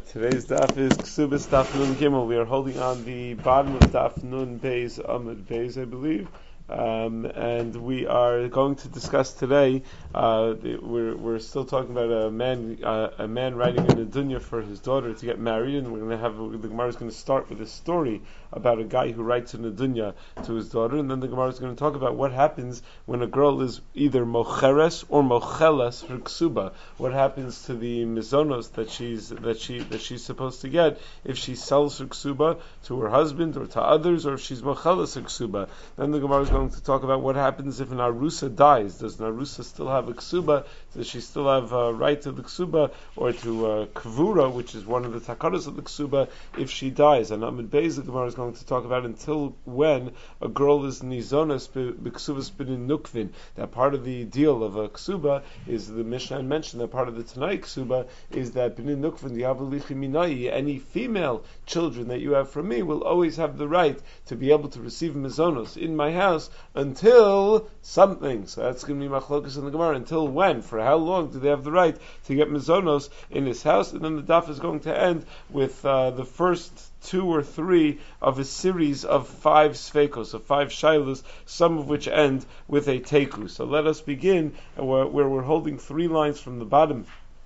Today's daf is Ksubas Daf Nun Gimel. We are holding on the bottom of Daf Nun Beis Amud Beis, I believe, and we are going to discuss today. We're still talking about a man writing in a dunya for his daughter to get married, and we're going to have the Gemara is going to start with a story about a guy who writes in a dunya to his daughter, and then the Gemara is going to talk about what happens when a girl is either mocheres or mochelas for ksuba. What happens to the mizonos that she's supposed to get if she sells her ksuba to her husband or to others, or if she's mochelas her ksuba. Then the Gemara is going to talk about what happens if an arusa dies. Does an arusa still have a ksuba? Does she still have a right to the ksuba or to kvura, which is one of the takaras of the ksuba, if she dies? And Amud Beis, the Gemara is going to talk about until when a girl is nizonas b'ksubas b'nin nukvin. That part of the deal of a ksuba is, the Mishnah mentioned that part of the Tanai ksuba is that b'nin nukvin diavalichi minai, any female children that you have from me will always have the right to be able to receive mizonos in my house until something. So that's going to be machlokas in the Gemara. Until when? For how long do they have the right to get mizonos in his house? And then the daf is going to end with the first 2 or 3 of a series of 5 sfekos, of 5 shailos, some of which end with a teku. So let us begin where we're holding 3 lines from the bottom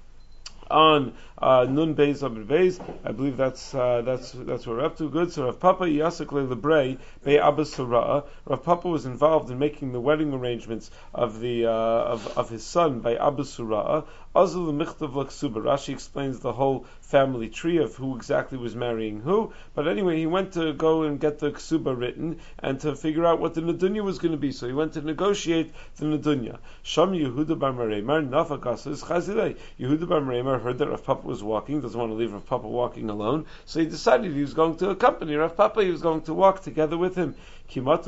on Nun Beis Amud Beis. I believe that's what we're up to. Good. So Rav Papa Yasek Lebrei Bei Abba Surah. Rav Papa was involved in making the wedding arrangements of the of his son by Abba Surah. Azul Michtav Laksuba. Rashi explains the whole family tree of who exactly was marrying who. But anyway, he went to go and get the ksuba written and to figure out what the nedunya was going to be. So he went to negotiate the nedunya. Sham Yehuda bar Mereimar Nafakas Chazilei. Yehuda bar Mereimar heard that Rav Papa was walking, doesn't want to leave Rav Papa walking alone, so he decided he was going to accompany Rav Papa, he was going to walk together with him. But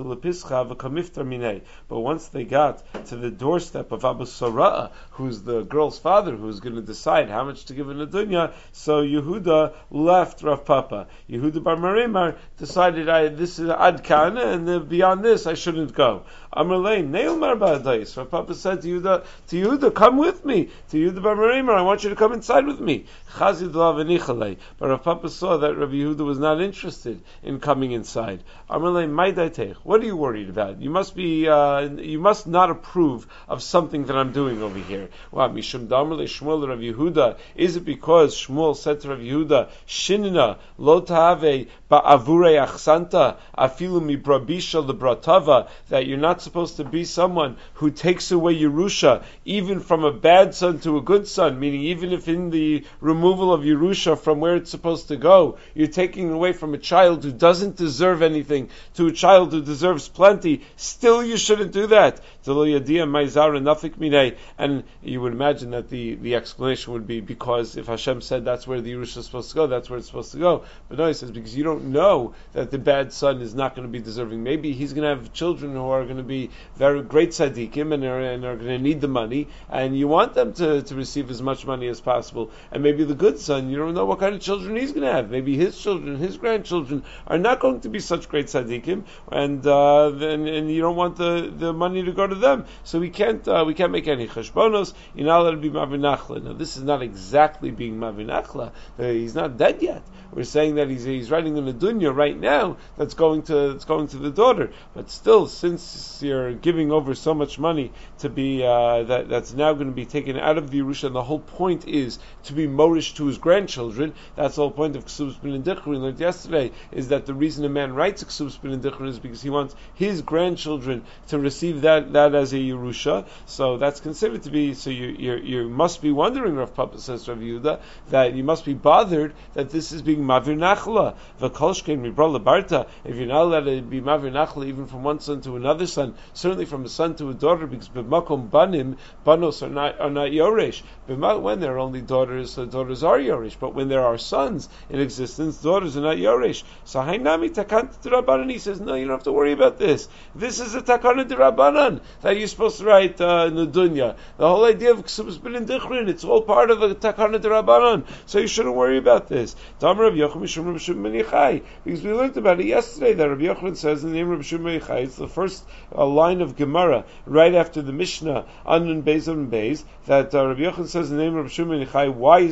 once they got to the doorstep of Abu Sarah, who's the girl's father, who's going to decide how much to give in a dunya, so Yehuda left Rav Papa. Yehuda bar Mereimar decided, this is Adkan, and beyond this I shouldn't go. Amrlei Neil Marbadais. Rav Papa said to Yehuda, come with me. To Yehuda bar Mereimar, I want you to come inside with me. Chazid Lav. But Rav Papa saw that Rabbi Yehuda was not interested in coming inside. Amrlei Maidaitech. What are you worried about? You must not approve of something that I'm doing over here. Wow, Mishum Damrle Shmuel Rav Yehuda. Is it because Shmuel said to Rav Yehuda, Shinina lo tahave ba'avurei achsanta afilu mibrabisha lebratava, that you're not supposed to be someone who takes away Yerusha, even from a bad son to a good son, meaning even if in the removal of Yerusha from where it's supposed to go, you're taking away from a child who doesn't deserve anything to a child who deserves plenty, still you shouldn't do that. And you would imagine that the explanation would be because if Hashem said that's where the Yerusha is supposed to go, that's where it's supposed to go. But no, he says because you don't know that the bad son is not going to be deserving. Maybe he's going to have children who are going to be very great tzaddikim and are going to need the money, and you want them to receive as much money as possible. And maybe the good son, you don't know what kind of children he's going to have. Maybe his children, his grandchildren are not going to be such great tzaddikim, and you don't want the money to go to them. So we can't make any cheshbonos. You're not allowed to be mavinachla. Now this is not exactly being mavinachla. He's not dead yet. We're saying that he's writing in a dunya right now that's going to the daughter. But still, since you're giving over so much money to be that's now going to be taken out of the Yerusha, and the whole point is to be morish to his grandchildren. That's the whole point of Ksubas B'nin Dichrin. We learned yesterday is that the reason a man writes a Ksubas B'nin Dichrin is because he wants his grandchildren to receive that as a Yerusha. So that's considered to be. So you must be wondering, Rav Papa says Rav Yehuda, that you must be bothered that this is being mavir nachla. V'kolshkein mibra lebarta. If you're not allowed to be mavir nachla even from one son to another son, certainly from a son to a daughter, because b'makom banim banos are not yoresh. When there are only daughters, the daughters are yoresh. But when there are sons in existence, daughters are not yoresh. So hainami takant d'Rabbanan. He says, no, you don't have to worry about this. This is a takana d'Rabbanan that you're supposed to write in the dunya. The whole idea of Ksubas B'nin Dichrin, it's all part of the takana d'Rabbanan. So you shouldn't worry about this. Because we learned about it yesterday that Rabbi Yochanan says in the name of Rabbi Shimon Yochai, it's the first line of Gemara right after the Mishnah on Nun Beis that Rabbi Yochanan says in the name of Rabbi Shimon Yochai. Why is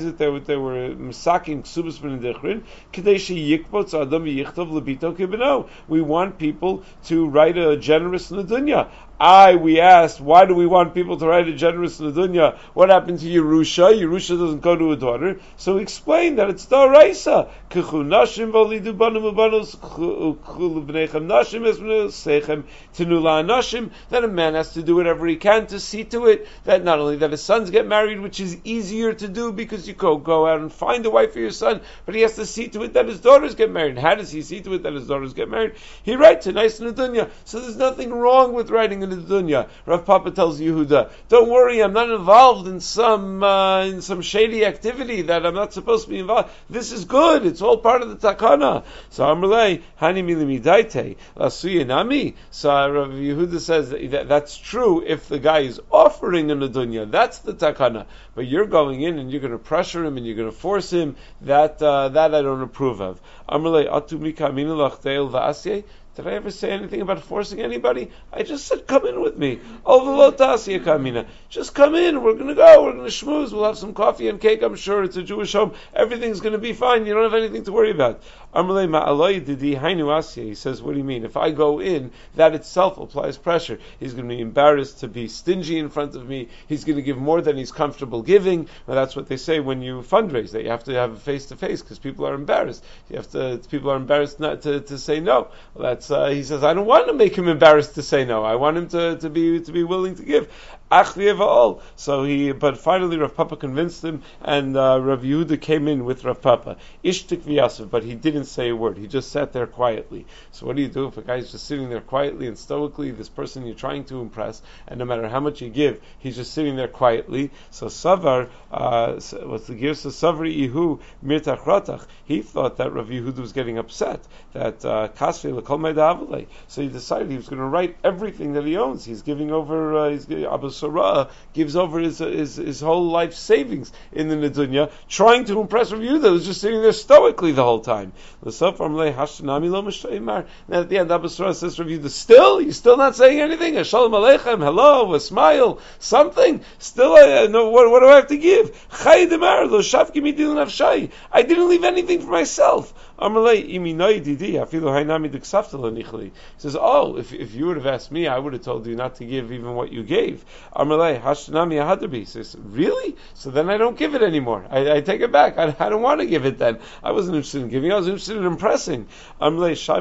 is it that they were masaking ksubas ben dechrin? Kadeshi yikpotz adam yichtov lebito kibeno. We want people to write a generous nedunya. We asked, why do we want people to write a generous nedunya? What happened to Yerusha? Yerusha doesn't go to a daughter. So we explained that it's D'oraisa. Kechu nashim v'lidu banim u'banos chulu b'nechem nashim esmenu sechem tenula nashim. Then a man has to do whatever he can to see to it that not only that his sons get married, which is easier to do because you go out and find a wife for your son, but he has to see to it that his daughters get married. How does he see to it that his daughters get married? He writes a nice nedunya. So there's nothing wrong with writing a nedunya. Rav Papa tells Yehuda, don't worry, I'm not involved in some shady activity that I'm not supposed to be involved. This is good. It's all part of the takana. So Amrlei hani milimidaite lasuyanami. So Rav Yehuda says that that's true if the guy is offering a nedunya. That's the takana. But you're going in and you're going to pressure him and you're going to force him. That I don't approve of. Amrlei atu mikaminu lachteil va'asye. Did I ever say anything about forcing anybody? I just said, come in with me. Just come in. We're going to go. We're going to schmooze. We'll have some coffee and cake. I'm sure it's a Jewish home. Everything's going to be fine. You don't have anything to worry about. He says, what do you mean? If I go in, that itself applies pressure. He's going to be embarrassed to be stingy in front of me. He's going to give more than he's comfortable giving. Well, that's what they say when you fundraise, that you have to have a face-to-face because people are embarrassed. People are embarrassed not to say no. Well, he says, I don't want to make him embarrassed to say no. I want him to be willing to give. But finally Rav Papa convinced him, and Rav Yehuda came in with Rav Papa. Ishtik v'yasav, but he didn't say a word. He just sat there quietly. So what do you do if a guy's just sitting there quietly and stoically, this person you're trying to impress, and no matter how much you give, he's just sitting there quietly? So Savar, what's the gear? So Savri Ihu Mirtach Ratach, he thought that Rav Yehuda was getting upset, that Kasvei L'Kol Me'Da'avalei. So he decided he was going to write everything that he owns. He's giving over, Abu Sarah gives over his whole life savings in the Nedunya, trying to impress Rav Yehuda, who's just sitting there stoically the whole time. Now at the end, Abu Sarah says to Rav Yehuda, you're still not saying anything? Shalom Aleichem, hello, a smile, something. Still, what do I have to give? I didn't leave anything for myself. He says, if you would have asked me, I would have told you not to give even what you gave. He says, really? So then I don't give it anymore. I take it back. I don't want to give it then. I wasn't interested in giving. I was interested in impressing. He says,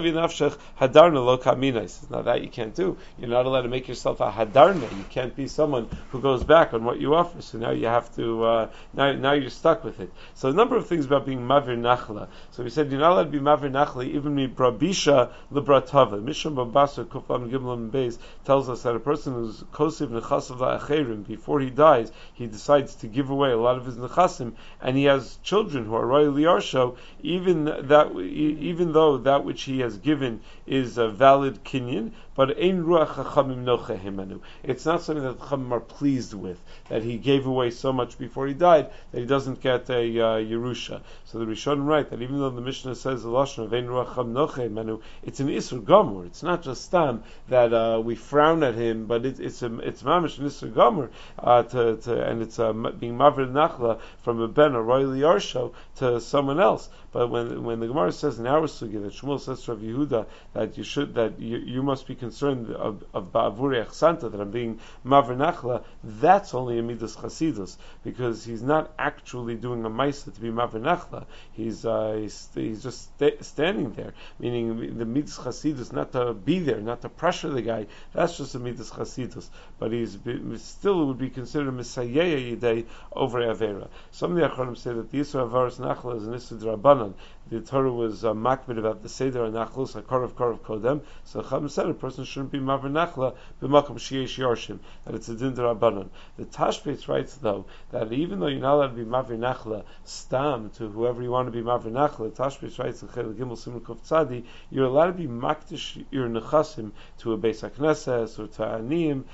now that you can't do. You're not allowed to make yourself a hadarna. You can't be someone who goes back on what you offer. So now you have to, now you're stuck with it. So a number of things about being mavir nachla. So we said you're not allowed to be mavir nachla even mi brabisha lebratava. Mishum babasa kuflam gimlam beis tells us that a person who's kosiv nechasav la'acherim, before he dies, he decides to give away a lot of his nechasim, and he has children who are royal liarsho, even though that which he has given is a valid kinyan, but ein ruach chachamim nocha himanu. It's not something that the chachamim are pleased with, that he gave away so much before he died that he doesn't get a Yerusha. So the Rishonim write that even though the Mishnah says the lashon of ein ruach chachamim nocha himanu, it's an isur gomer. It's not just stam that we frown at him, but it's mamish an isur gomer and it's being mavir nachla from a ben, a royal yarsho, to someone else. But when the Gemara says in our sugya that Shmuel says to Rav Yehuda that you must be concerned of ba'avuri achsanta, that I'm being mavir nachla, that's only a midas chasidus, because he's not actually doing a maisa to be mavir nachla. He's just standing there, meaning the midas chasidus, not to be there, not to pressure the guy. That's just a midas chasidus. But still would be considered a misayeya yidei over avera. Some of the Achronim say that the Yisra Avaras Nachla is an Yisra D'Rabbanan. The Torah was makbid about the Seder Nachlos HaKarav Kodem. So Chacham said a person shouldn't be Mavir Nachla b'makom sheyesh yarshim, that it's a din D'Rabbanan. The Tashbetz writes though that even though you're not allowed to be Mavir Nachla stam to whoever you want to be Mavir Nachla, Tashbetz writes in Chel Gimel Simon Kuf Tzadi, you're allowed to be makdish your nechasim to a Beis HaKnesses or to Aniyim,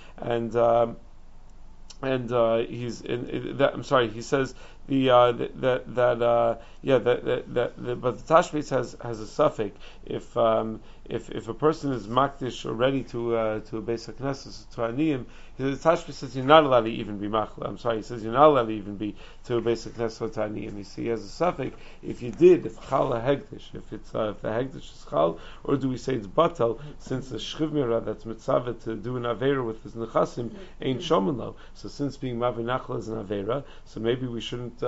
he says but the Tashbetz has a suffix if a person is makdish already to a Beis HaKnesses, to Aniyim, The Tashbis says you're not allowed to even be machla. I'm sorry, he says you're not allowed to even be to a basic nesotani. And you see, he has a suffix. If you did, if chal a hegdish, if the hegdish is chal, or do we say it's batal, since the shchivmira that's mitzvah to do an avera with his nechasim ain't shomenlo. So since being mavi nachla is an avera, so maybe we shouldn't.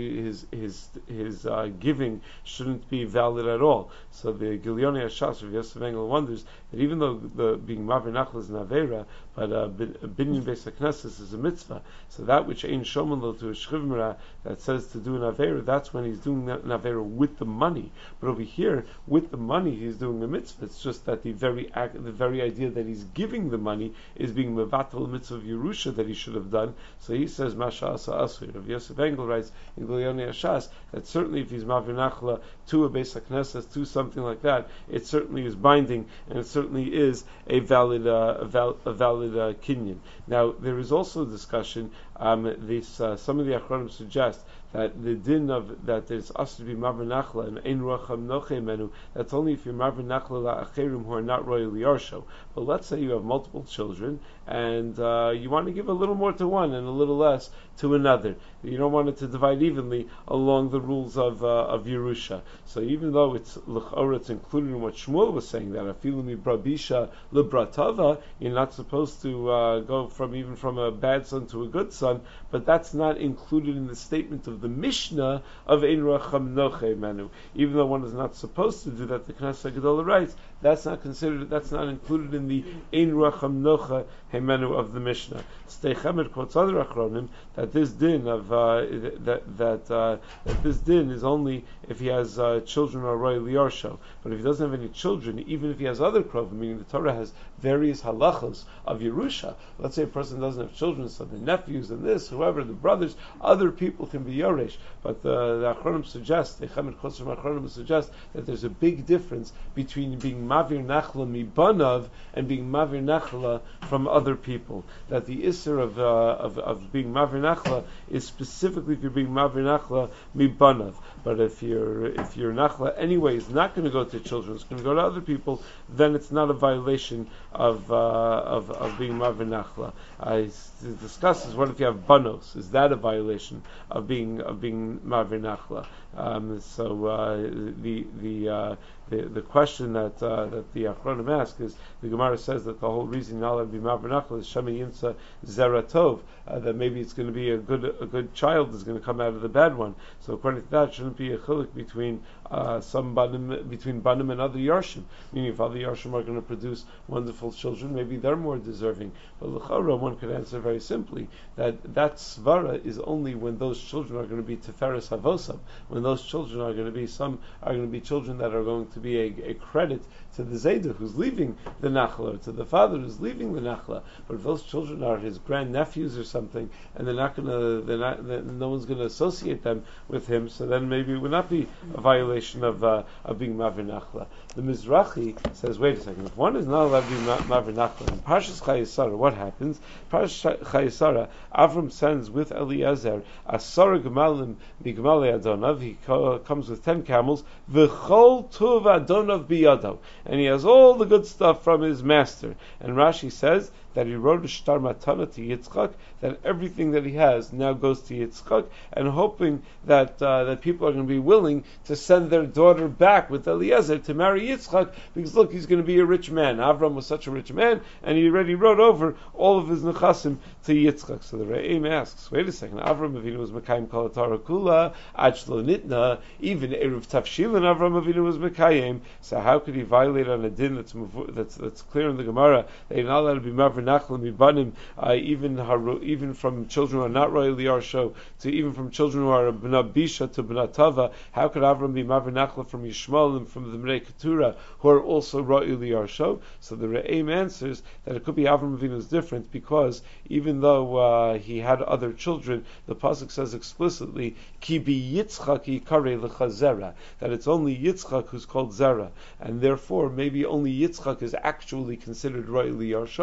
His giving shouldn't be valid at all. So the Gilyoni Hashas of Yosef Engel wonders that even though the being mavi nachla is an avera, but binyan beis haknesses is a mitzvah. So that which ain't shomenlo to a shchivmira that says to do an avera, that's when he's doing an avera with the money. But over here, with the money, he's doing a mitzvah. It's just that the very idea that he's giving the money is being mevatel mitzvah of Yerusha that he should have done. So he says, Masha Asa Asur. Rav Yosef Engel writes in Gilyoni Hashas that certainly if he's mavir nachla to a beis haknesses, to something like that, it certainly is binding, and it certainly is a valid kinyan. Now there is also a discussion. Some of the achronim suggest that the din of that there's us to be maver nachla and ein ruacham noche menu. That's only if you're maver nachla la'acherim who are not royal yarsho. But let's say you have multiple children and you want to give a little more to one and a little less to another. You don't want it to divide evenly along the rules of Yerusha. So even though it's included in what Shmuel was saying, that afilu mi brabisha lebratava, you're not supposed to go from a bad son to a good son, but that's not included in the statement of the Mishnah of Ein Racham Noche Menu. Even though one is not supposed to do that, the Knesset Gedolah writes that's not included in the Ein Racham Noche Menu of the Mishnah. Stei Chemer quotes other achronim that this din of that this din is only if he has children or royal yarsho. But if he doesn't have any children, even if he has other krovim, meaning the Torah has various halachos of Yerusha. Let's say a person doesn't have children, so the nephews and this, whoever, the brothers, other people can be yoresh. But the achronim suggest, the Chemer quotes from achronim suggest that there's a big difference between being mavir nachla mibanav and being mavir nachla from other people. That the isser of being mavir nachla is specifically if you're being mavir nachla mibanav. But if your nachla anyway is not going to go to children, it's going to go to other people, then it's not a violation of being mavir nachla. I discusses what if you have banos? Is that a violation of being mavir nachla? The question that the achronim ask is, the Gemara says that the whole reason you're not allowed to be mavir nachla is shema yimsa zeratov, that maybe it's going to be a good child is going to come out of the bad one. So according to that, it shouldn't be a chilik between banim and other yarshim. Meaning, if other yarshim are going to produce wonderful children, maybe they're more deserving. But l'chara, one could answer very simply that svara is only when those children are going to be teferes havosam, when those children are going to be children that are going to be a credit to the Zayda who's leaving the Nachla, or to the father who's leaving the Nachla. But if those children are his grandnephews or something, and no one's going to associate them with him, so then maybe it would not be a violation of being Mavir Nachla. The Mizrahi says, wait a second, if one is not allowed to be Mavir Nachla, in Parshas Chayesara, what happens? Parshas Chayesara, Avram sends with Eliezer Asara Gemalim Migmali Adonav, he comes with 10 camels, V'chol Tuv Adonav Biyado, and he has all the good stuff from his master. And Rashi says that he wrote a shtar matana to Yitzchak, that everything that he has now goes to Yitzchak, and hoping that people are going to be willing to send their daughter back with Eliezer to marry Yitzchak, because look, he's going to be a rich man. Avram was such a rich man, and he already wrote over all of his nechasim to Yitzchak. So the Re'im asks, wait a second, Avram Avinu was Mekayim Kol HaTorah Kula, Achlo Nitna, even Eruv Tafshilin Avram Avinu was Mekayim, so how could he violate on a din that's clear in the Gemara, that he's not allowed to be Mavir Nachla Mibanim, even from children who are not royal yarsho, to even from children who are b'na bisha to b'na tava? How could Avram be Mavir Nachla from Yishmael and from the Bnei Keturah who are also royal yarsho? So the Re'im answers that it could be Avram Avinu's different, because even though he had other children, the pasuk says explicitly ki bi Yitzchak yikarei lecha zera, that it's only Yitzchak who's called zera, and therefore maybe only Yitzchak is actually considered royal yarsho, because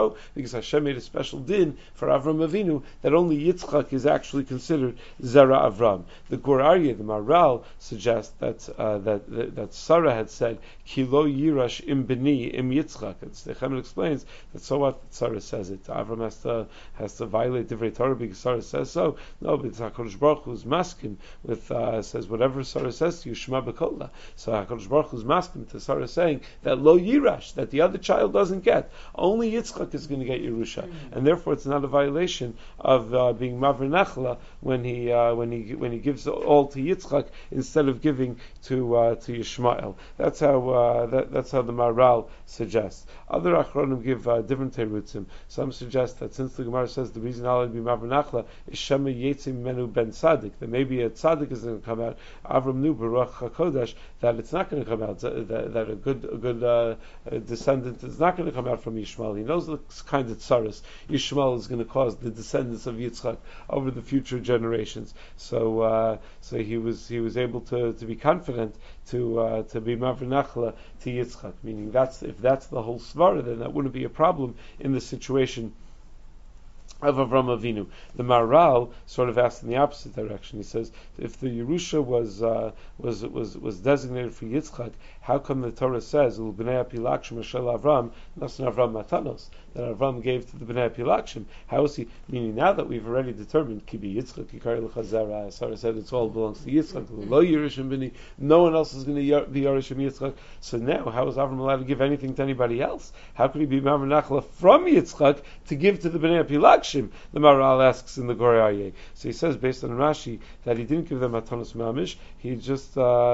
because Hashem made a special din for Avram Avinu that only Yitzchak is actually considered Zera Avram. The Gur Aryeh, the Maharal, suggests that Sarah had said, Ki lo yirash im bini im Yitzchak. The Chemet explains that so what Sarah says it. Avram has to violate Divrei Torah because Sarah says so. No, but it's HaKadosh Baruch Hu's maskim with says whatever Sarah says to you, Shema B'Kola. So HaKadosh Baruch Hu's maskim to Sarah saying that lo yirash, that the other child doesn't get. Only Yitzchak is going to get Yerusha, and therefore it's not a violation of being Mavir Nachla when he gives all to Yitzchak instead of giving to Yishmael. That's how the Maharal suggests. Other Achronim give different terutzim. Some suggest that since the Gemara says the reason Allah be Mavir Nachla is Shema Yetzim Menu Ben Tzaddik, that maybe a Tzaddik is going to come out. Avram knew Baruch HaKodesh that it's not going to come out. That a good descendant is not going to come out from Yishmael. He knows the kind of tsaras Yishmael is going to cause the descendants of Yitzchak over the future generations. So he was able to be confident to be Mavir Nachla to Yitzchak. Meaning if that's the whole svara, then that wouldn't be a problem in the situation of Avram Avinu. The Maharal sort of asked in the opposite direction. He says, if the Yerusha was designated for Yitzchak, how come the Torah says Ul Bnei Pilakshim Ashel Avram Nasan Avram Matanos, that Avram gave to the Bnei Pilakshim? How is he? Meaning now that we've already determined Kibi Yitzchak Yikari L'Chazera, Sarah said it all belongs to Yitzchak. Lo Yerushin Bini, no one else is going to be Yerushin Yitzchak. So now, how is Avram allowed to give anything to anybody else? How could he be Mavir Nachla from Yitzchak to give to the Bnei Pilakshim? The Maharal asks in the Gur Aryeh. So he says, based on Rashi, that he didn't give them matanos mamish. He just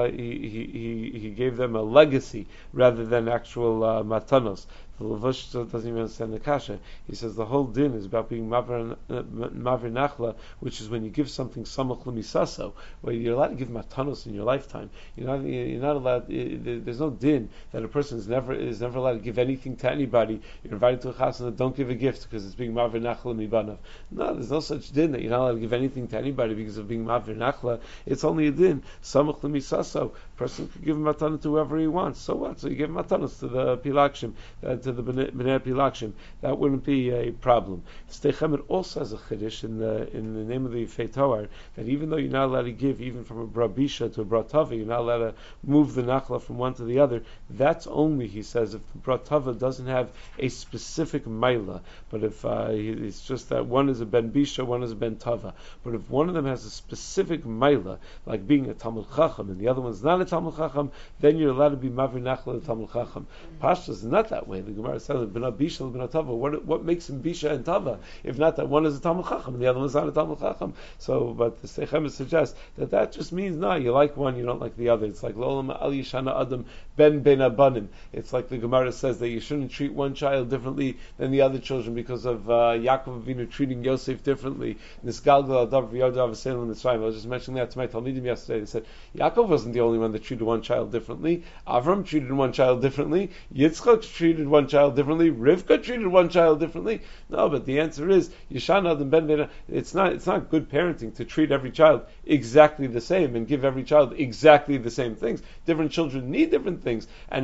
he gave them a legacy rather than actual matanos. The Levush doesn't even understand the kasha. He says the whole din is about being mavir nachla, which is when you give something samach l'misaso, where you're allowed to give matanos in your lifetime. You're not allowed. There's no din that a person is never allowed to give anything to anybody. You're invited to a chasana, don't give a gift because it's being mavir nachla mibanav. No, there's no such din that you're not allowed to give anything to anybody because of being mavir nachla. It's only a din samach l'misaso. A person could give matana to whoever he wants. So what? So you give matanos to the pilakshim. To the Bnei Pilakshim, that wouldn't be a problem. The Steichemet also has a chiddush in the name of the Yifei Toar, that even though you're not allowed to give even from a Brabisha to a Bratava, you're not allowed to move the Nachla from one to the other. That's only, he says, if the Bratava doesn't have a specific Maila, but if it's just that one is a Ben Bisha, one is a Ben Tava. But if one of them has a specific Maila, like being a Talmud Chacham, and the other one's not a Talmud Chacham, then you're allowed to be Mavir Nachla to Talmud Chacham. Pashtus is not that way. The Gemara says, "B'na Bisha, B'na Tava." What makes him Bisha and Tava? If not that one is a Talmud Chacham and the other one is not a Talmud Chacham. So, but the Steichemet suggests that just means no, you like one, you don't like the other. It's like Lolam Al Yishana Adam Ben Abanim. It's like the Gemara says that you shouldn't treat one child differently than the other children because of Yaakov Avinu treating Yosef differently. Nisgalgal Adav V'Yodav V'Selim Mitzrayim. I was just mentioning that to my Talmidim yesterday. They said Yaakov wasn't the only one that treated one child differently. Avram treated one child differently. Yitzchak treated one child differently. Rivka treated one child differently. No, but the answer is Yishana Adam Ben Bena. It's not good parenting to treat every child exactly the same and give every child exactly the same things. Different children need different things. And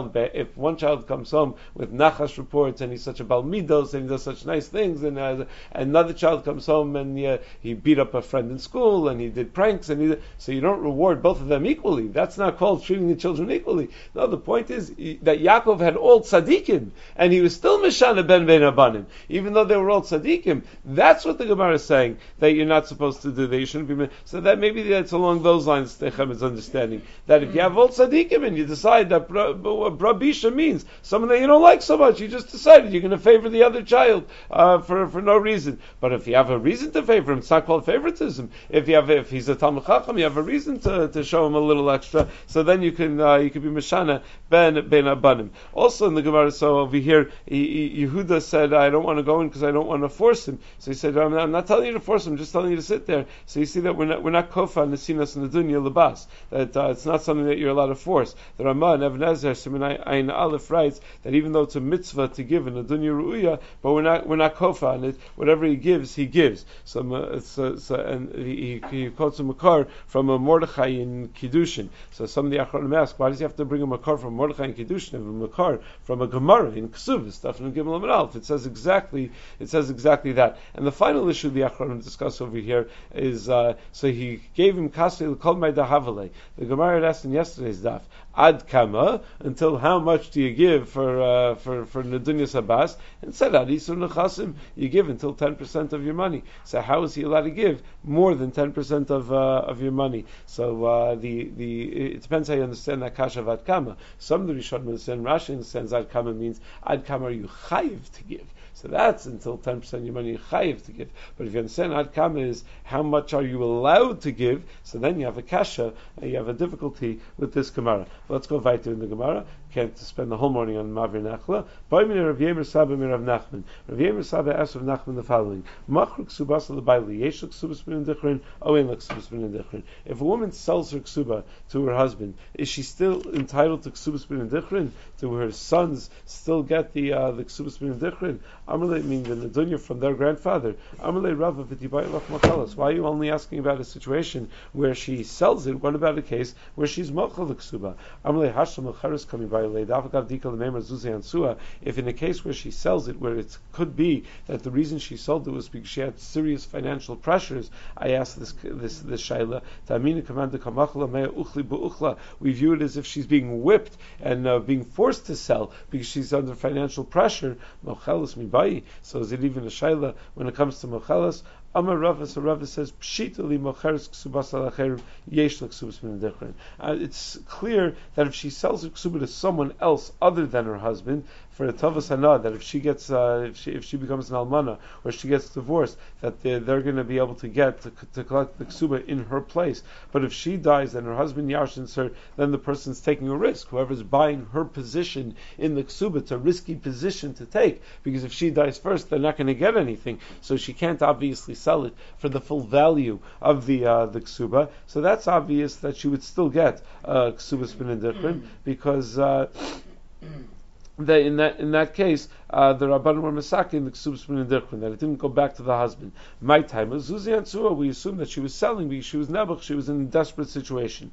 if one child comes home with nachash reports and he's such a balmidos and he does such nice things, and another child comes home and he beat up a friend in school and he did pranks so you don't reward both of them equally. That's not called treating the children equally. No, the point is that Yaakov had all tzaddikim and he was still Mishana Ben Abanim, even though they were all tzaddikim. That's what the Gemara is saying, that you're not supposed to do, that you shouldn't be. So that maybe that's along those lines, Steichemet is understanding, that if you have all tzaddikim and you decide that Brabisha means someone that you don't like so much, you just decided you're going to favor the other child for no reason. But if you have a reason to favor him, it's not called favoritism. If he's a Talmud Chacham, you have a reason to show him a little extra, so then you can be Mishana Ben Abanim. Also in the Gemara, so over here, Yehuda said, I don't want to go in because I don't want to force him. So he said, I'm not telling you to force him, just telling you to sit there. So you see that we're not kofa nesinas in the dunya lebas. That it's not something that you're allowed to force. The Ramah and Even Ezer Simin Ayin Aleph writes that even though it's a mitzvah to give in the dunya ru'uya, but we're not kofa on it. Whatever he gives, he gives. So and he quotes a makar from a Mordechai in Kiddushin So some of the Achronim ask, why does he have to bring a makar from Mordechai and Kiddushin and a makar from a Gemara in Ksuvas, Dafnun Gimel Amud Aleph? It says exactly that. And the final issue the Achronim discuss over here is so he gave him Kasei L'Kol Ma'ida Havale. The Gemara had asked in yesterday's daf, Ad Kama, until how much do you give for Nedunyas Abbas? And said Ad Isur Nechasim, you give until 10% of your money. So how is he allowed to give more than 10% of your money? So it depends how you understand that kasha of Ad Kama. Some of the Rishonim understand, Rashi understands Ad Kama means Ad Kama are you chayiv to give. So that's until 10% of your money you're chayiv to give. But if you understand Ad Kama is how much are you allowed to give, so then you have a kasha, and you have a difficulty with this Gemara. Let's go weiter in the Gemara. Can't spend the whole morning on Mavir Nachla. Rav Yemer Saba Mirav Nachman. Rav Yemer Saba asked of Nachman the following: Machruk Ksubas l'bayli yesh l'ksubas bin dichrin, oin l'ksubas bin dichrin. If a woman sells her ksuba to her husband, is she still entitled to ksubas bin dichrin? Do her sons still get the ksubas bin dichrin? Amalei mean the nedunya from their grandfather. Amalei Rava v'tibai lach machalas. Why are you only asking about a situation where she sells it? What about a case where she's mochel the ksuba? Amalei hashlam l'cheres coming by. If in a case where she sells it, where it could be that the reason she sold it was because she had serious financial pressures, I asked this shaila. We view it as if she's being whipped and being forced to sell because she's under financial pressure. So is it even a shaila when it comes to mochelas? Amar Rava, so Rava says, Pshitali mocheres ksubas alacherim yesh l'ksubas min dichrin. It's clear that if she sells her ksuba to someone else other than her husband, for a tavas hana, that if she gets, if she becomes an almana or she gets divorced, that they're going to be able to get to collect the ksuba in her place. But if she dies and her husband yarshins her, then the person's taking a risk. Whoever's buying her position in the ksuba, it's a risky position to take because if she dies first, they're not going to get anything. So she can't obviously sell it for the full value of the ksuba. So that's obvious that she would still get ksuba spin dichrin because. In that case, the Rabbanim were masakin the ksubas bin dichrin, that it didn't go back to the husband. My time, Zuzi Ansua, we assume that she was selling because she was nebuch, she was in a desperate situation.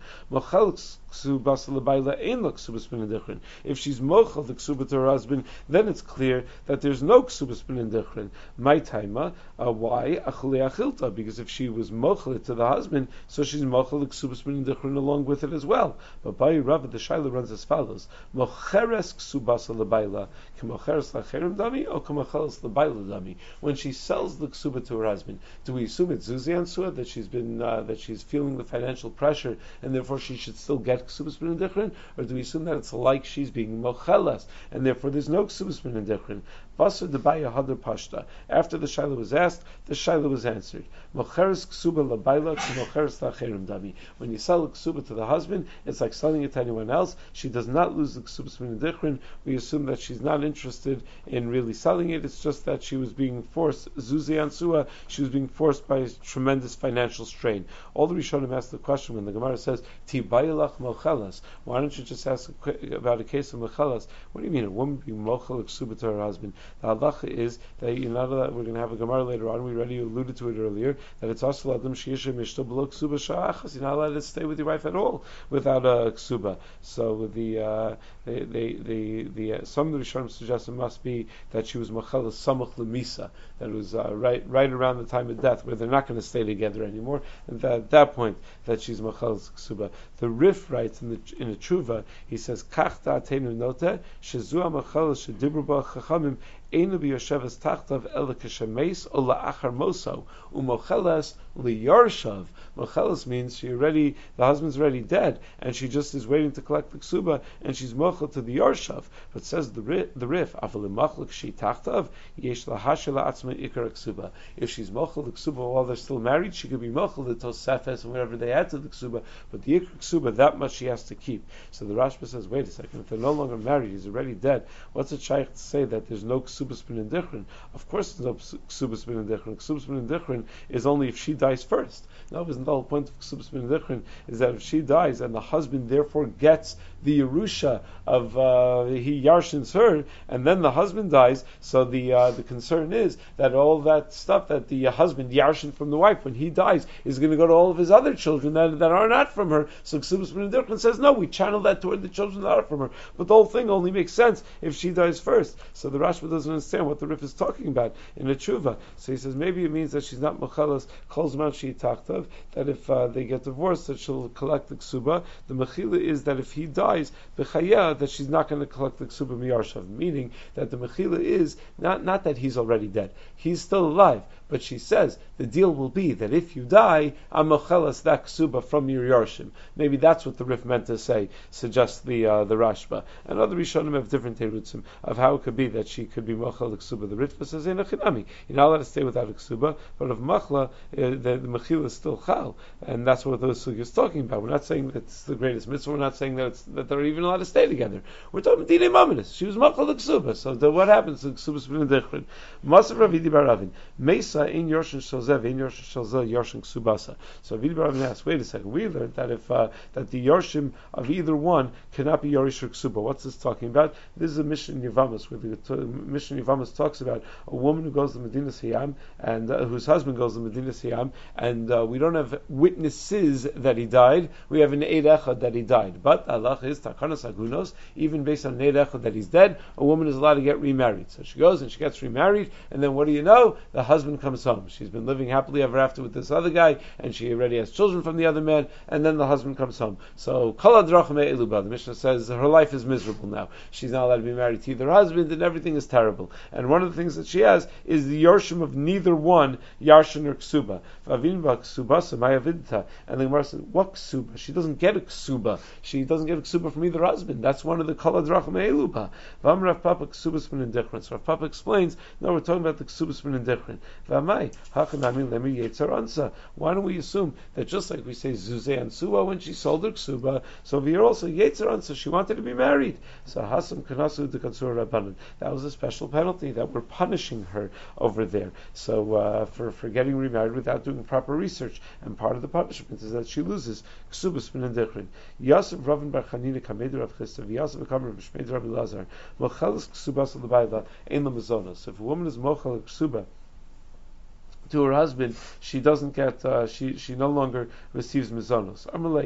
If she's mochel the ksuba to her husband, then it's clear that there's no ksubas bin dichrin. My time, why? Because if she was mochel to the husband, so she's mochel the ksubas bin dichrin along with it as well. But by Rava, the shaila runs as follows: mocheres ksubas l'bayla, k'mocheres lacherim dami, or k'mocheres l'bayla dami. When she sells the ksuba to her husband, do we assume it's zuzi ansua that she's feeling the financial pressure and therefore she should still get ksubas bin dichrin, or do we assume that it's like she's being mochelas and therefore there's no ksubas bin dichrin? Basar debaya hadar pashta. After the shaila was asked, the shaila was answered. Mocheres ksuba l'bayla k'mocheres lacherim dami. When you sell a ksuba to the husband, it's like selling it to anyone else. She does not lose the ksubas bin dichrin. We assume that she's not interested in really selling it. It's just that she was being forced, Zuzi Ansua, she was being forced by a tremendous financial strain. All the Rishonim asked the question when the Gemara says, Tibayilach mochelas. Why don't you just ask about a case of mochelas? What do you mean, a woman being mochel ksuba to her husband? The halacha is that you're not allowed, we're going to have a Gemara later on, we already alluded to it earlier, that it's also adam sheyisha mishto below ksuba sha'achas. You're not allowed to stay with your wife at all without a ksuba. So some of the Rishonim suggest it must be that she was Machalas Samach Lemisa, that it was right around the time of death, where they're not going to stay together anymore, and that at that point that she's Machalas Ksuba. The Rif writes in a tshuva, he says, Kach da'atenu note, shezua Machalas shedibru ba chachamim, Einu b'yosheves tachtav ela keshemeis o la'achar moso u'mocheles liyarshav. Mocheles means the husband's already dead, and she just is waiting to collect the ksuba, and she's mochel to the yarshav. But says the Rif, afal imachlik she tachtav yesh lahashe la'atzma ikar ksuba. If she's mochel the ksuba while they're still married, she could be mochel the tosefes and whatever they add to the ksuba. But the ikar ksuba, that much she has to keep. So the Rashba says, wait a second, if they're no longer married, he's already dead. What's it shaykh to say that there's no ksuba ksubas bin dichrin. Of course, there's no ksubas bin dichrin. Ksubas bin dichrin is only if she dies first. No, isn't the whole point of ksubas bin dichrin is that if she dies and the husband therefore gets the Yerusha of he yarshins her, and then the husband dies. So the concern is that all that stuff that the husband yarshin from the wife when he dies is going to go to all of his other children that are not from her. So Ksubas ben Dirkhan says no, we channel that toward the children that are from her. But the whole thing only makes sense if she dies first. So the Rashba doesn't understand what the Rif is talking about in a tshuva. So he says maybe it means that she's not mechalas kol zman she tachtav, that if they get divorced that she'll collect the ksuba. The mechila is that if he dies b'chaya that she's not going to collect the ksuba miyarshav, meaning that the mechila is not that he's already dead, he's still alive, but she says the deal will be that if you die, I'm mechelas that ksuba from your yarshim. Maybe that's what the Rif meant to say, suggests the Rashba. And other Rishonim have different terutzim of how it could be that she could be mechel ksuba. The Ritva says in a chinami, you're not allowed to stay without a ksuba, but of machla the mechila is still chal, and that's what those sugyas is talking about. We're not saying that it's the greatest mitzvah. We're not saying that they're even allowed to stay together. We're talking dinei mamanis. She was machal ksuba. So what happens to ksuba bin dichrin? Masav Ravidi Baravin Mesa in Yorshin Shalzev in Yorshin Shalzev Yorshin Ksubasa. So Ravidi Baravin asks, wait a second. We learned that if that the Yorshim of either one cannot be Yorish or Ksuba. What's this talking about? This is a mission in Yavamas, where the mission in Yavamas talks about a woman who goes to Medina Siyam and whose husband goes to Medina Siyam, and we don't have witnesses that he died. We have an Eid Echad that he died. But Allah is Takanas Agunos, even based on an Eid Echad that he's dead, a woman is allowed to get remarried. So she goes and she gets remarried, and then what do you know? The husband comes home. She's been living happily ever after with this other guy, and she already has children from the other man, and then the husband comes home. So Kala Drachme Eluba, the Mishnah says her life is miserable now. She's not allowed to be married to either husband, and everything is terrible. And one of the things that she has is the Yorshim of neither one, Yarshin or Ksuba. And the Gemara says, what Ksuba? She doesn't get a Ksuba. She doesn't get a Ksuba from either husband. That's one of the Kala Drachme Eluba. Rav Papa Ksuba Spin and Dichrin. So Rav Papa explains, no, we're talking about the Ksuba Spin and Dichrin. Why don't we assume that just like we say Zuzeh and Suwa when she sold her Ksuba, so over here also Yetzer Ansa, she wanted to be married. So Hasam Kanasu de Katsur Rabbanan. That was a special penalty that we're punishing her over there. So for getting remarried without doing proper research, and part of the punishment is that she loses Ksuba Spin and Dichrin. Yasef Ravin Bar Chanina Kamed Rav Chisda Yasef Kamer B'Shmeid Rabbi Lazar Mochelis Ksuba Salabayla Ein La Mazonos. So if a woman is Mochel Ksuba to her husband, she doesn't get. She no longer receives mizonos.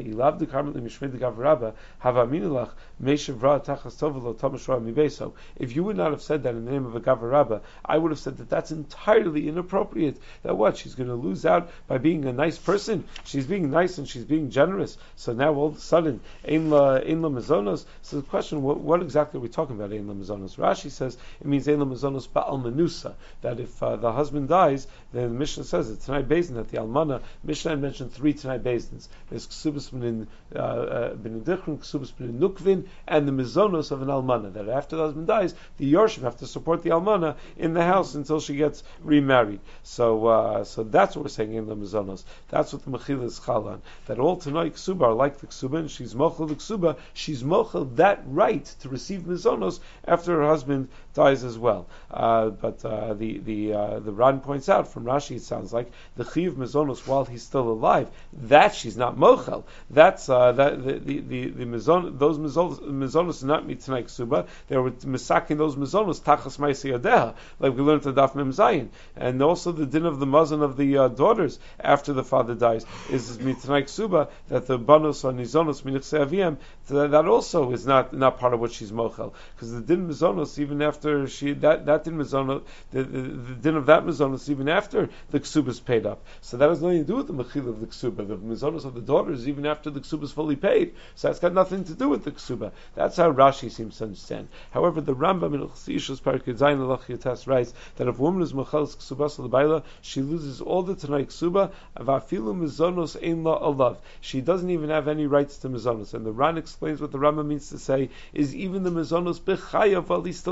If you would not have said that in the name of a gavarabba, I would have said that that's entirely inappropriate. That what she's going to lose out by being a nice person. She's being nice and she's being generous. So now all of a sudden, ein la mizonos. So the question, what exactly are we talking about? Ein la mizonos. Rashi says it means ein la mizonos ba'al menusa. That if the husband dies, then the Mishnah says it's Tanai Bezdin that the Almana, Mishnah mentioned 3 Tanai Bezdins. There's Ksubas bin Dichrin, Ksubas bin Nukvin, and the Mizonos of an Almana. That after the husband dies, the Yorshim have to support the Almana in the house until she gets remarried. So that's what we're saying in the Mizonos. That's what the Mechila is chalan. That all Tanai Ksuba are like the Ksuba, and she's mochel the Ksuba. She's mochel that right to receive Mizonos after her husband dies as well. But the Ran points out from Rashi, it sounds like the Chiv Mizonos while he's still alive, that she's not mochel. That's that the Mizon, those Mizonos are not mitzvah ksuba. They were misaking those Mizonos tachas ma'aseh yadeha, like we learned at Daf Mem Zayin. And also the din of the mazon of the daughters after the father dies is mitzvah ksuba, that the banos or nizonos minichsei aviyam, that also is not part of what she's mochel, because the din Mizonos even after that din Mizonos, the din of that Mizonos even after the ksuba is paid up. So that has nothing to do with the mechil of the ksuba. The mizonos of the daughters even after the ksuba is fully paid. So that's got nothing to do with the ksuba. That's how Rashi seems to understand. However, the Rambam in Chasishus Parak Zayin Alach Yatas writes that if a woman is mechel ksuba salabayla, she loses all the tanai ksuba. Avafilu mizonos ein la alav. She doesn't even have any rights to mizonos. And the Ran explains what the Rambam means to say is even the mizonos bechayav while he's still alive.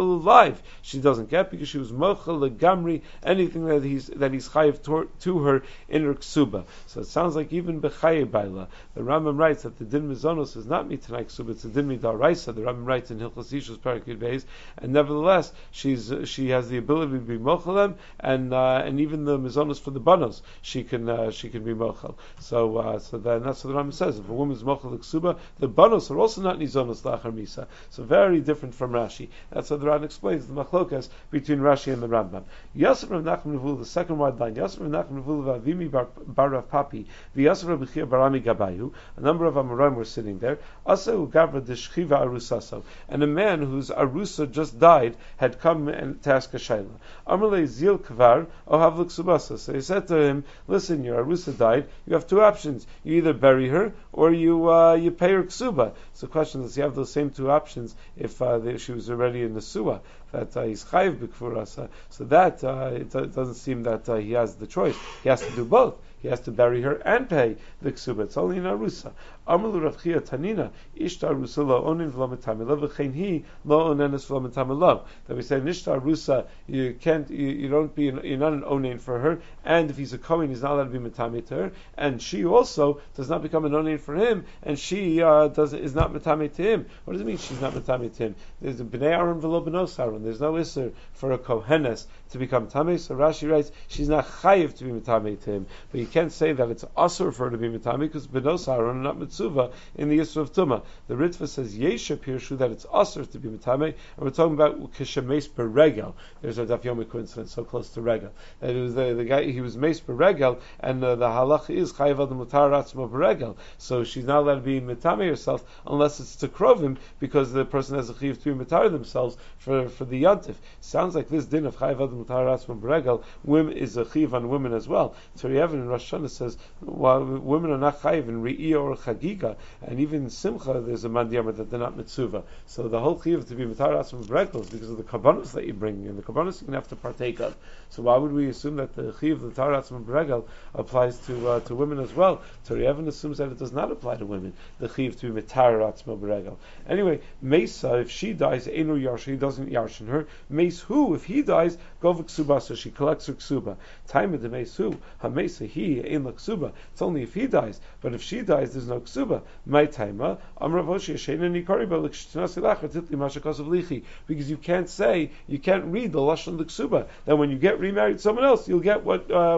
alive, she doesn't get because she was mochel legamri anything that he's chayiv to her in her ksuba. So it sounds like even b'chaye baila, the Rambam writes that the din mizonos is not mitanai ksuba; it's a din midaraisa. The Rambam writes in Hilchos Ishus Parakid Beis, and nevertheless she has the ability to be mochel them, and even the mizonos for the banos she can be mochel. So then that's what the Rambam says. If a woman's mochel ksuba, the banos are also not nizonos lachar misa. So very different from Rashi. That's what the Rambam explains the machlokas between Rashi and the Rambam. Yosef Rav Nachman Navul, the second wide line. Yosef Rav Nachman Navul v'Avimi bar Rav Papi v'Yosef Rav Bechia barami gabayu. A number of Amoraim were sitting there. Asa ugavra deshchiva arusaso, and a man whose arusa just died had come and to ask a shayla. Amalei zil kvar ohavlik subasa. So he said to him, "Listen, your arusa died. You have two options. You either bury her or you pay her ksuba." So the question is, you have those same two options if she was already in the suah, that he's chayiv b'kfurasa. So that it doesn't seem that he has the choice. He has to do both. He has to bury her and pay the ksuba. It's only in arusa. Amalu Rav Chia Tanina Ishtar Arusa lo onin v'lo metamila v'chein hi lo onenes v'lo metamila. That we say Ishtar Arusa, you don't be you're not an onen for her, and if he's a kohen, he's not allowed to be metame to her, and she also does not become an onen for him, and she is not metame to him. What does it mean she's not metame to him? There's a bnei Aaron v'lo benos Aaron. There's no isser for a kohenes to become tamei. So Rashi writes she's not chayiv to be metame to him, but you can't say that it's asur for her to be metame because benos Aaron are not mitzuva in the Yisra of Tumah. The Ritva says Yesha Pirshu that it's asur to be metame, and we're talking about kishemes beregel. There's a Daf Yomi coincidence so close to regel. That it was the guy, he was meis beregel, and the halach is chayiv ad mutar atzmo beregel. So she's not allowed to be metame herself unless it's to krovim, because the person has a chiv to be metar themselves for the yantif. Sounds like this din of chayiv ad mutar atzmo beregel is a chiv on women as well. Tori Even in Rosh Hashanah says women are not chayiv in re'iyah or chagiga, and even in simcha there's a mandiyama that they're not mitzuva. So the whole chiv to be mitar atzmo beregel is because of the kabbanos that you bring, and the kabbanos you're going to have to partake of. So why would we assume that the chiv the tar atzmo beregel applies to women as well? Tori Even assumes that it does not apply to women, the chiv to be mitar atzmo beregel. Anyway, Mesa, if she dies, Einu Yarsha, he doesn't yarshin her. Meis who, if he dies, go v'ksuba, so she collects her ksuba. Time of the Meis who, ha-Mesa, he, ein la ksuba. It's only if he dies, but if she dies, there's no ksuba. My taima, Amrav Hoshia, sheina nikari ba l'kshtinasi lachar, titli mashakos of lichi. Because you can't read the lashon of ksuba, that when you get remarried to someone else, you'll get what I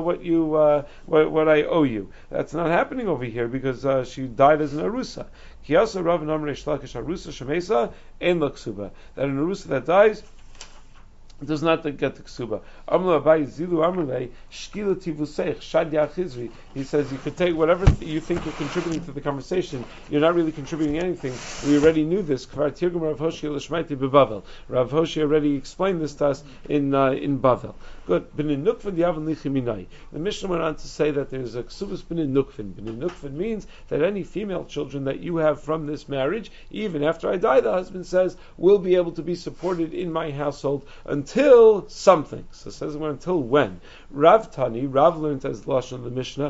owe you. That's not happening over here, because she died as an arusa. Kiyasa Rav Namrei Shlakish Arusa Shemesa Ein La Ksuba. That an arusa that dies does not get the ksuba. Amlu Abai Zilu Amrulei Shkila Tivuseich Shad Yachizri. He says you could take whatever you think you're contributing to the conversation. You're not really contributing anything. We already knew this. Kvar Tirgum Rav Hoshia L'Shmaiti Bebavel. Rav Hoshia already explained this to us in Bavel. Good. B'nei Nukvin Yavan Lichiminai. The Mishnah went on to say that there's a ksubas b'nei Nukvin. B'nei Nukvin means that any female children that you have from this marriage, even after I die, the husband says, will be able to be supported in my household until something. So it says until when? Rav learned as the lashon of the Mishnah,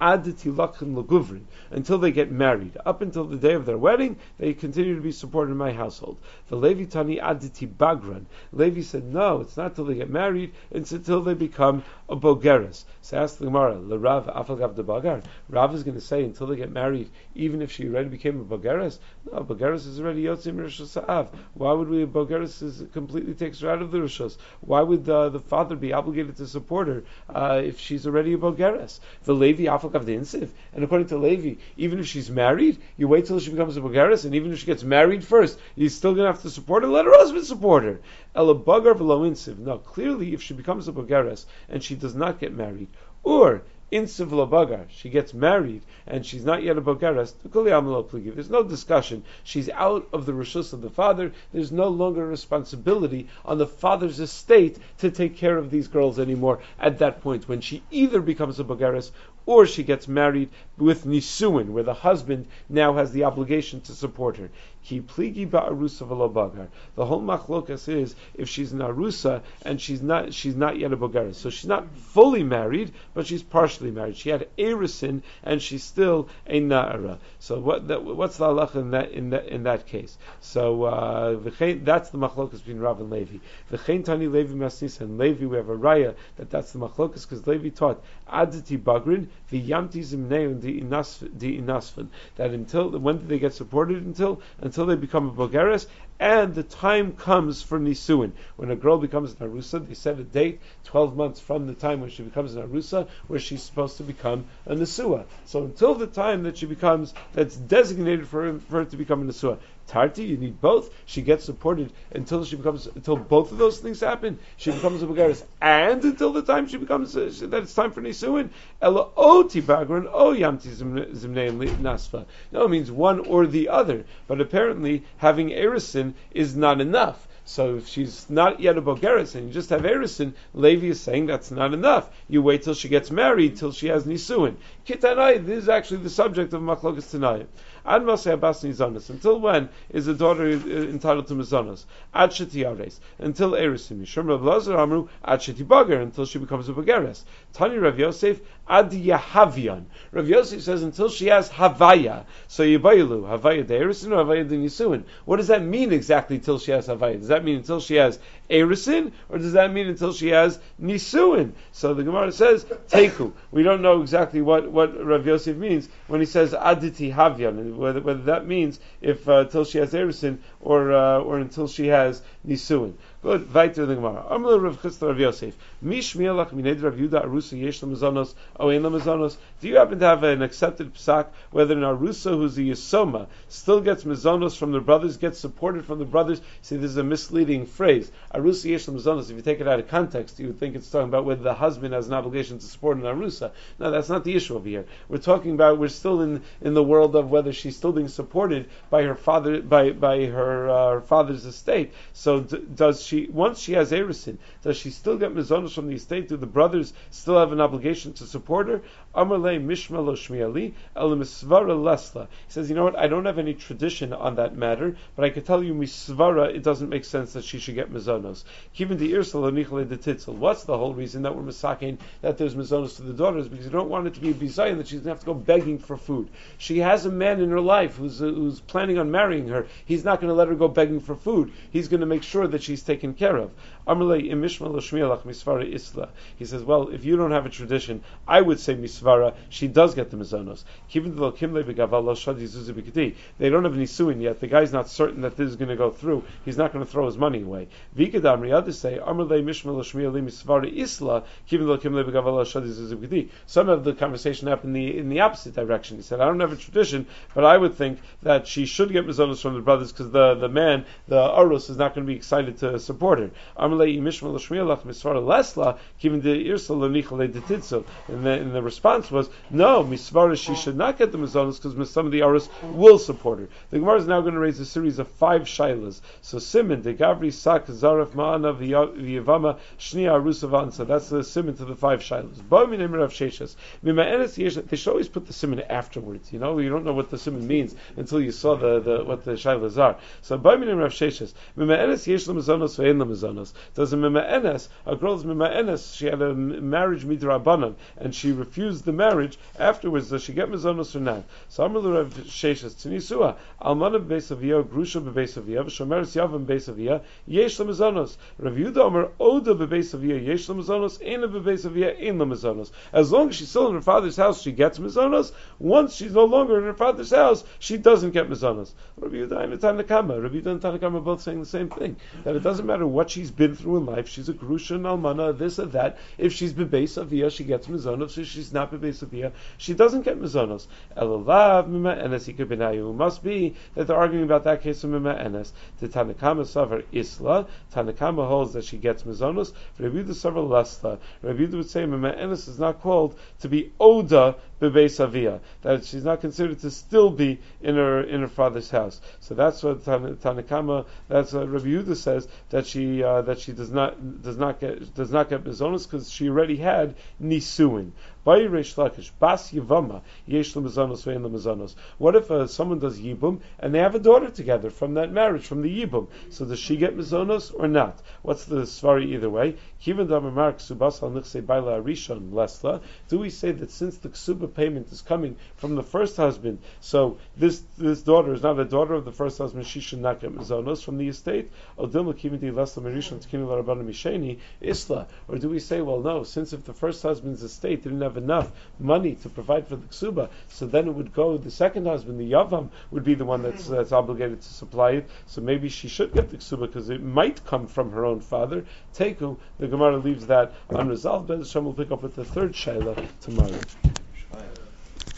until they get married. Up until the day of their wedding, they continue to be supported in my household. The Levi Tani aditi bagran. Levi said, no, it's not until they get married, it's until they become a bogeres. So ask the Gemara, Rav afalgav de bagar. Rav is going to say until they get married, even if she already became a bogeres. No, bogeres is already yotzim rishos sa'av. Why would we? Bogeres completely takes her out of the rishos. Why would the father be obligated to support her if she's already a bogeres? The Levi afalgav de insiv. And according to Levi, even if she's married, you wait till she becomes a bogeres, and even if she gets married first, you're still going to have to support her. Let her husband support her. Ela bagar v'lo insiv. No, clearly, if she becomes a bogeres and she does not get married, or insiv lo bagar, she gets married and she's not yet a bogeres, there's no discussion. She's out of the rishus of the father. There's no longer a responsibility on the father's estate to take care of these girls anymore at that point, when she either becomes a bogeres or she gets married with nisuin, where the husband now has the obligation to support her. Ki pligi ba'arusa v'lo bagar. The whole machlokas is if she's an arusa and she's not yet a bogaris. So she's not fully married, but she's partially married. She had erisin and she's still a na'ara. So what's the halacha in that case? So that's the machlokas between Rav and Levi. V'chein tani Levi masnis, and Levi we have a raya that's the machlokas because Levi taught aditi bagrin v'yamti zimneun di inasfin, that until when do they get supported until they become a bogeres, and the time comes for nisuin. When a girl becomes an arusa, they set a date 12 months from the time when she becomes an arusa, where she's supposed to become a nesua. So until the time that she becomes, that's designated for her to become a nesua. Tarti, you need both. She gets supported until both of those things happen. She becomes a bogeres, and until the time she becomes that it's time for nisuin. Ela oti bagron o yamti zimnei nasfa. No, it means one or the other. But apparently, having erisin is not enough. So if she's not yet a bogeres and you just have erisin, Levi is saying that's not enough. You wait till she gets married, till she has nisuin. Kitanai, this is actually the subject of Machlokas Tanayim. Ad masay abbas nizanos. Until when is the daughter entitled to mizanos? Ad shetiyares. Until erisin. Mishum Rav Lazar amru ad shetibager, until she becomes a bogeres. Tani Rav Yosef ad yahavian. Rav Yosef says until she has havaya. So yibayilu havaya de erisin or havaya de nisuin. What does that mean exactly? Till she has havaya? Does that mean until she has erisin, or does that mean until she has nisuin? So the Gemara says teku. We don't know exactly what Rav Yosef means when he says aditi havyan, whether that means if till she has erisin or until she has nisuin. Good. Weiter the Gemara. Amar Rav Chisda Rav Yosef. Mishmielach mined Rav Yuda arusa yesh lamazonos o ein lamazonos. Do you happen to have an accepted psak whether an arusa who's a yisoma still gets mazonos from the brothers, gets supported from the brothers? See, this is a misleading phrase. Arusa yesh lamazonos. If you take it out of context, you would think it's talking about whether the husband has an obligation to support an arusa. No, that's not the issue over here. We're talking about we're still in the world of whether she's still being supported by her father, by her father's estate. So does she? Once she has erisin, does she still get mizonos from the estate? Do the brothers still have an obligation to support her? Amarle mishma lo shmiali el misvara lesla. He says, you know what? I don't have any tradition on that matter, but I can tell you misvara. It doesn't make sense that she should get mizonos. Given the irsal onichale de titzel. What's the whole reason that we're misaking that there's mizonos to the daughters? Because you don't want it to be a bizayin that she's going to have to go begging for food. She has a man in her life who's planning on marrying her. He's not going to let her go begging for food. He's going to make sure that she's taken care of. He says, well, if you don't have a tradition, I would say misvara, she does get the mizonos. They don't have nisuin yet. The guy's not certain that this is going to go through. He's not going to throw his money away. Others say, some of the conversation happened in the opposite direction. He said, I don't have a tradition, but I would think that she should get mizonos from the brothers because the man, the arus, is not going to be excited to support her. And the response was, no, misvara, she should not get the mizonos because some of the arus will support her. The Gemara is now going to raise a series of 5 shailas. So Simon, de Gavri, Sak, Zaref, Ma'ana, V'yavama, Shnia, Arusavan. So that's the Simon to the 5 shailas. They should always put the Simon afterwards. You don't know what the Simon means until you saw what the shailas are. So Rav Sheshes, does a mima'enes, a girl's mima'enes, she had a marriage midrabanan, and she refused the marriage afterwards, does she get mizonos or not? So Amar Rav Sheshes, Tnisua, Almana b'beisaviyah, Grusha b'beisaviyah, V'shomeres Yavam b'beisaviyah, Yesh l'mizonos. Rav Yehuda Amar Oda b'beisaviyah, Yesh l'mizonos, Eina b'beisaviyah, Ein l'mizonos. As long as she's still in her father's house, she gets mizonos. Once she's no longer in her father's house, she doesn't get mizonos. Rav Yehuda and Tanakama, Rav Yehuda and Tanakama are both saying the same thing, that it doesn't matter what she's been through in life. She's a grusha, an almana, this or that. If she's bebeis aviyah, she gets mizonos. If she's not bebeis aviyah, she doesn't get mizonos. Elalav mima enes ikabenayu. Must be that they're arguing about that case of mima enes. The Tanakama savar isla. Tanakama holds that she gets mizonos. Rabbi Yehuda savar lesla. Rabbi Yehuda would say mima enes is not called to be oda bebeis aviyah. That she's not considered to still be in her father's house. So that's what Tanakama. That's what Rabbi Yehuda says, that she does not get mizonos because she already had nisuin. By Reish Lakish, Bas Yivama, Yesh Lemazanos Ve'en Lemazanos. What if someone does Yibum and they have a daughter together from that marriage, from the Yibum? So does she get Mazonos or not? What's the svari either way? Kivan Damar Ksubas al Nichse Baila Arishon Lesla. Do we say that since the Ksuba payment is coming from the first husband, so this daughter is not a daughter of the first husband, she should not get Mazonos from the estate? Or do we say, well, no, since if the first husband's estate didn't have enough money to provide for the ksuba, so then it would go, the second husband, the yavam, would be the one that's obligated to supply it, so maybe she should get the ksuba because it might come from her own father. Teku, the Gemara leaves that unresolved. Ben Hashem will pick up with the third shaila tomorrow.